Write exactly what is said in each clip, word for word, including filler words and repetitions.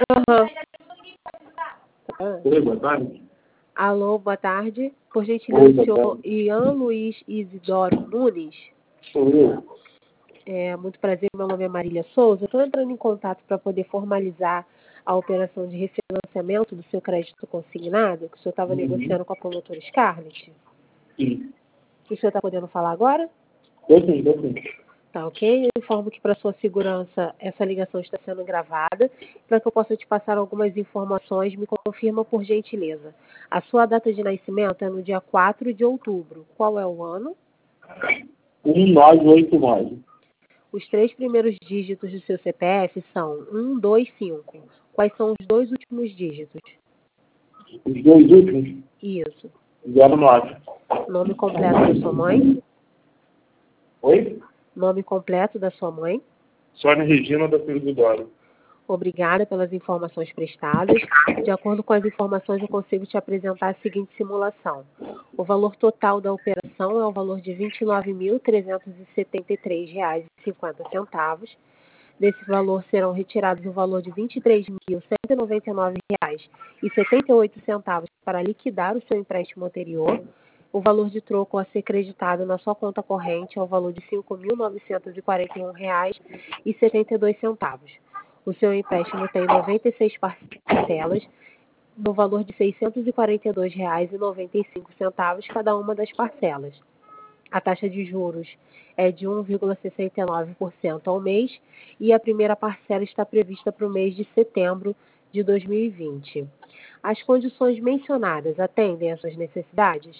Aham. Oi, boa tarde. Alô, boa tarde. Por gentileza, Oi, o boa senhor tarde. Ian Luiz Isidoro Nunes. Sou eu. É, muito prazer, meu nome é Marília Souza. Estou entrando em contato para poder formalizar a operação de refinanciamento do seu crédito consignado, que o senhor estava Uhum. negociando com a promotora Scarlett. Sim. O senhor está podendo falar agora? Tô sim, tô sim. Tá, ok? Eu informo que, para sua segurança, essa ligação está sendo gravada. Para que eu possa te passar algumas informações, me confirma, por gentileza. A sua data de nascimento é no dia quatro de outubro. Qual é o ano? um nove oito nove. Os três primeiros dígitos do seu C P F são um, dois, cinco. Quais são os dois últimos dígitos? Os dois últimos, Isso. zero nove. Nome completo da sua mãe? Oi? Nome completo da sua mãe? Sônia Regina da Filho do Doro. Obrigada pelas informações prestadas. De acordo com as informações, eu consigo te apresentar a seguinte simulação. O valor total da operação é o valor de vinte e nove mil, trezentos e setenta e três reais e cinquenta centavos. Desse valor serão retirados o valor de vinte e três mil, cento e noventa e nove reais e setenta e oito centavos para liquidar o seu empréstimo anterior. O valor de troco a ser creditado na sua conta corrente é o valor de cinco mil, novecentos e quarenta e um reais e setenta e dois centavos. O seu empréstimo tem noventa e seis parcelas, no valor de seiscentos e quarenta e dois reais e noventa e cinco centavos cada uma das parcelas. A taxa de juros é de um vírgula sessenta e nove por cento ao mês e a primeira parcela está prevista para o mês de setembro de dois mil e vinte. As condições mencionadas atendem às suas necessidades?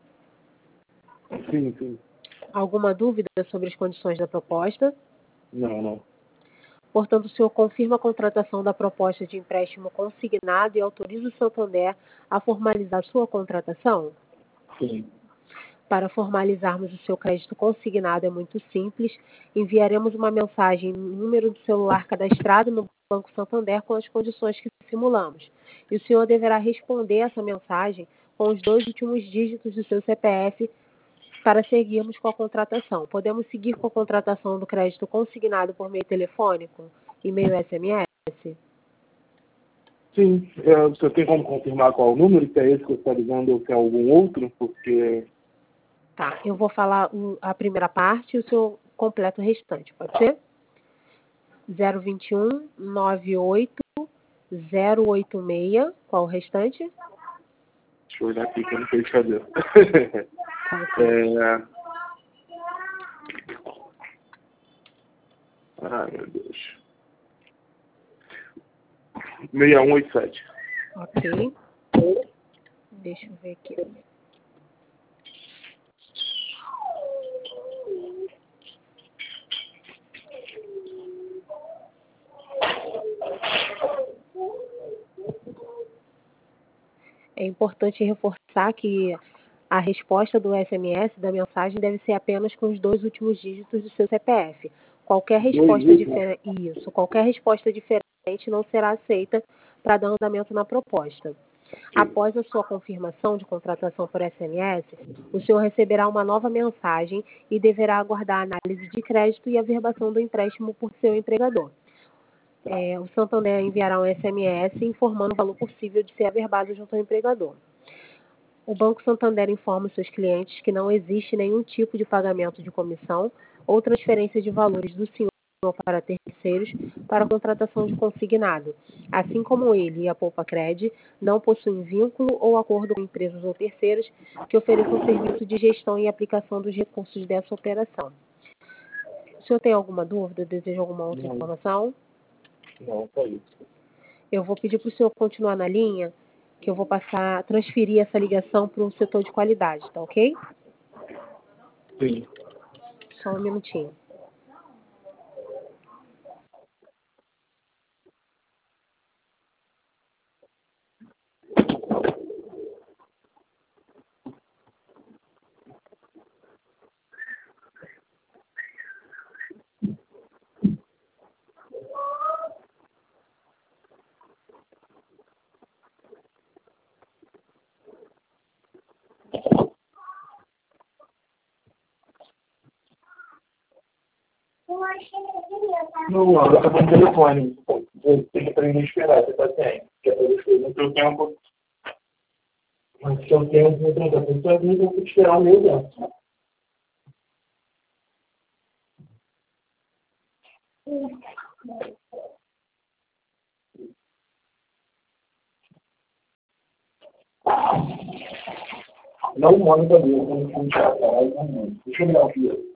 Sim, sim. Alguma dúvida sobre as condições da proposta? Não, não. Portanto, o senhor confirma a contratação da proposta de empréstimo consignado e autoriza o Santander a formalizar sua contratação? Sim. Para formalizarmos o seu crédito consignado é muito simples. Enviaremos uma mensagem no número do celular cadastrado no Banco Santander com as condições que simulamos. E o senhor deverá responder essa mensagem com os dois últimos dígitos do seu C P F para seguirmos com a contratação. Podemos seguir com a contratação do crédito consignado por meio telefônico, e-mail, S M S? Sim. É, você tem como confirmar qual o número? Se é esse que eu estou ligando ou se é algum outro? Porque... Tá, eu vou falar o- a primeira parte e o senhor completa o restante, pode ser? zero vinte e um, nove oito, zero oito seis, qual o restante? Deixa eu olhar aqui que eu não sei de cabeça. Tá, ok. é... Ai, meu Deus. seis um oito sete. Ok. Deixa eu ver aqui. É importante reforçar que a resposta do S M S, da mensagem, deve ser apenas com os dois últimos dígitos do seu C P F. Qualquer resposta diferente, isso, qualquer resposta diferente não será aceita para dar andamento na proposta. Após a sua confirmação de contratação por S M S, o senhor receberá uma nova mensagem e deverá aguardar a análise de crédito e a averbação do empréstimo por seu empregador. É, o Santander enviará um S M S informando o valor possível de ser averbado junto ao empregador. O Banco Santander informa os seus clientes que não existe nenhum tipo de pagamento de comissão ou transferência de valores do senhor para terceiros para a contratação de consignado, assim como ele e a Poupa Cred não possuem vínculo ou acordo com empresas ou terceiros que ofereçam serviço de gestão e aplicação dos recursos dessa operação. O senhor tem alguma dúvida? Deseja alguma outra Não, informação? não, só isso. Eu vou pedir para o senhor continuar na linha, que eu vou passar, transferir essa ligação para o setor de qualidade, tá ok? Sim. Só um minutinho. Não, agora tá com o telefone. Você tem que aprender a esperar, você paciente. Porque no seu tempo, no seu tempo, no seu tempo, no seu tempo, eu tenho que esperar o meu tempo. Não manda mesmo, não funciona. Deixa eu me dar um fio.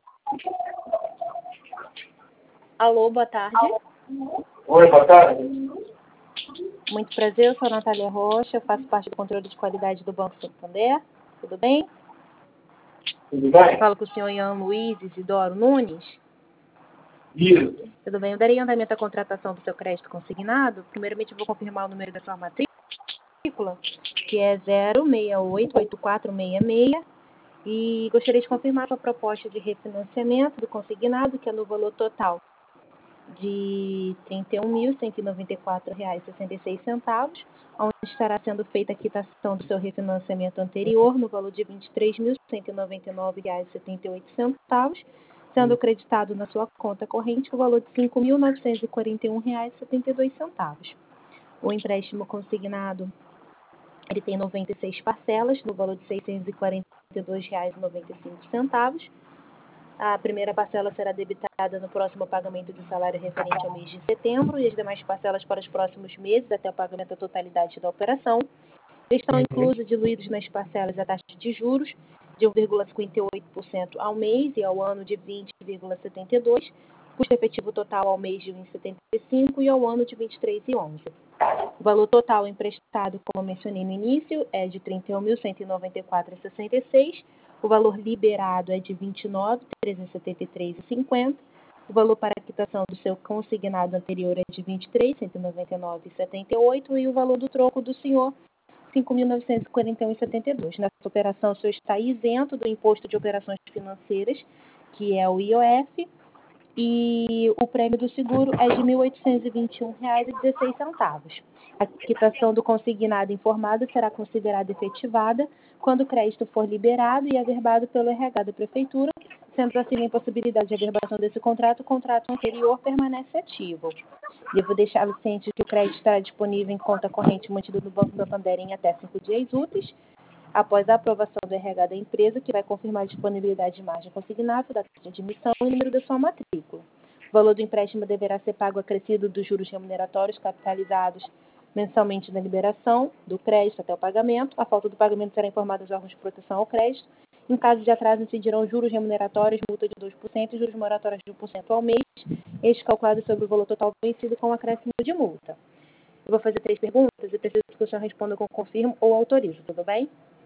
Alô, boa tarde. Oi, boa tarde. Muito prazer, eu sou a Natália Rocha, eu faço parte do controle de qualidade do Banco Santander. Tudo bem? Tudo bem? Falo com o senhor Ian Luiz Isidoro Nunes. Isso. Tudo bem, eu darei andamento à contratação do seu crédito consignado. Primeiramente, eu vou confirmar o número da sua matrícula, que é zero seis oito oito quatro seis seis. E gostaria de confirmar a sua proposta de refinanciamento do consignado, que é no valor total de trinta e um mil cento e noventa e quatro reais e sessenta e seis centavos, onde estará sendo feita a quitação do seu refinanciamento anterior no valor de vinte e três mil cento e noventa e nove reais e setenta e oito centavos, sendo creditado na sua conta corrente o valor de cinco mil novecentos e quarenta e um reais e setenta e dois centavos. O empréstimo consignado ele tem noventa e seis parcelas no valor de seiscentos e quarenta e dois reais e noventa e cinco centavos. A primeira parcela será debitada no próximo pagamento do salário referente ao mês de setembro e as demais parcelas para os próximos meses até o pagamento da totalidade da operação. Estão inclusos, diluídos nas parcelas, a taxa de juros de um vírgula cinquenta e oito por cento ao mês e ao ano de vinte vírgula setenta e dois por cento, custo efetivo total ao mês de um vírgula setenta e cinco por cento e ao ano de vinte e três vírgula onze por cento. O valor total emprestado, como mencionei no início, é de trinta e um mil cento e noventa e quatro reais e sessenta e seis centavos. O valor liberado é de vinte e nove mil trezentos e setenta e três reais e cinquenta centavos. O valor para a quitação do seu consignado anterior é de vinte e três mil cento e noventa e nove reais e setenta e oito centavos. E o valor do troco do senhor, cinco mil novecentos e quarenta e um reais e setenta e dois centavos. Nessa operação, o senhor está isento do imposto de operações financeiras, que é o I O F, e o prêmio do seguro é de mil oitocentos e vinte e um reais e dezesseis centavos. A quitação do consignado informado será considerada efetivada quando o crédito for liberado e averbado pelo R H da Prefeitura, sendo assim a impossibilidade de averbação desse contrato, o contrato anterior permanece ativo. Devo deixá-lo ciente que o crédito estará disponível em conta corrente mantida no Banco Santander em até cinco dias úteis, após a aprovação do R H da empresa, que vai confirmar a disponibilidade de margem consignável, data de admissão e o número da sua matrícula. O valor do empréstimo deverá ser pago acrescido dos juros remuneratórios capitalizados mensalmente na liberação do crédito até o pagamento. A falta do pagamento será informada aos órgãos de proteção ao crédito. Em caso de atraso, incidirão juros remuneratórios, multa de dois por cento e juros moratórios de um por cento ao mês, este calculado sobre o valor total vencido com acréscimo de multa. Eu vou fazer três perguntas e preciso que o senhor responda com confirmo ou autorizo, tudo bem?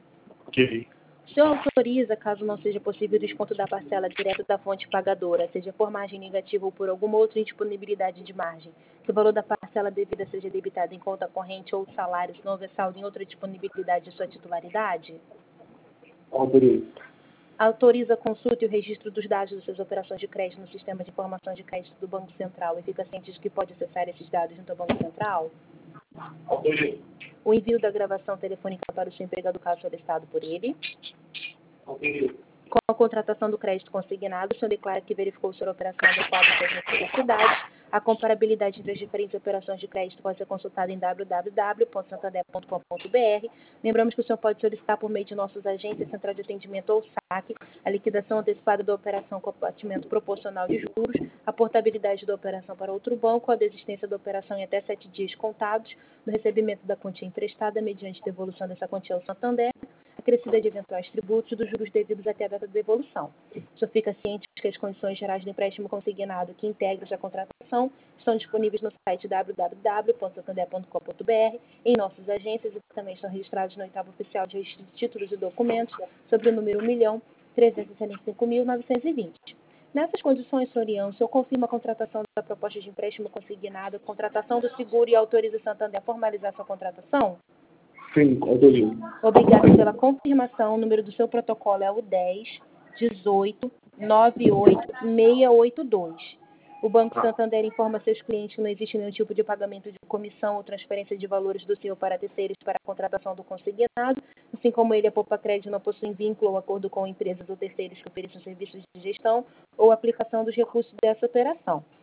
Ok. O senhor autoriza, caso não seja possível, o desconto da parcela direto da fonte pagadora, seja por margem negativa ou por alguma outra indisponibilidade de margem, que o valor da parcela devida seja debitado em conta corrente ou salário, se não houver saldo em outra disponibilidade de sua titularidade? Autorizo. Autoriza a consulta e o registro dos dados das suas operações de crédito no sistema de informação de crédito do Banco Central e fica ciente de que pode acessar esses dados junto ao Banco Central? Autorizo. O envio da gravação telefônica para o seu empregado, caso solicitado por ele? Autorizo. Com a contratação do crédito consignado, o senhor declara que verificou se a operação adequada às suas necessidades. A comparabilidade entre as diferentes operações de crédito pode ser consultada em w w w ponto santander ponto com ponto b r. Lembramos que o senhor pode solicitar por meio de nossos agentes, central de atendimento ou saque, a liquidação antecipada da operação com abatimento proporcional de juros, a portabilidade da operação para outro banco, a desistência da operação em até sete dias contados, no recebimento da quantia emprestada mediante devolução dessa quantia ao Santander, acrescida de eventuais tributos e dos juros devidos até a data de devolução. O senhor fica ciente que as condições gerais do empréstimo consignado que integram essa contratação estão disponíveis no site w w w ponto santander ponto com ponto b r, em nossas agências e também estão registrados no oitavo oficial de registro de títulos e documentos sobre o número um milhão trezentos e setenta e cinco mil novecentos e vinte. Nessas condições, senhor Ian, o senhor confirma a contratação da proposta de empréstimo consignado, contratação do seguro e autoriza o Santander a formalizar sua contratação? Sim, autorizo. Obrigada pela confirmação. O número do seu protocolo é o dez, dezoito, noventa e oito, seiscentos e oitenta e dois. O Banco Santander informa seus clientes que não existe nenhum tipo de pagamento de comissão ou transferência de valores do senhor para terceiros para a contratação do consignado, assim como ele, a Poupa Crédito, não possui vínculo ou acordo com empresas ou terceiros que ofereçam serviços de gestão ou aplicação dos recursos dessa operação.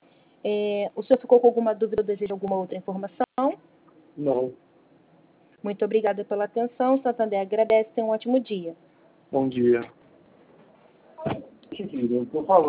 É, o senhor ficou com alguma dúvida ou deseja alguma outra informação? Não. Muito obrigada pela atenção. Santander agradece. Tenha um ótimo dia. Bom dia. Eu tô falando.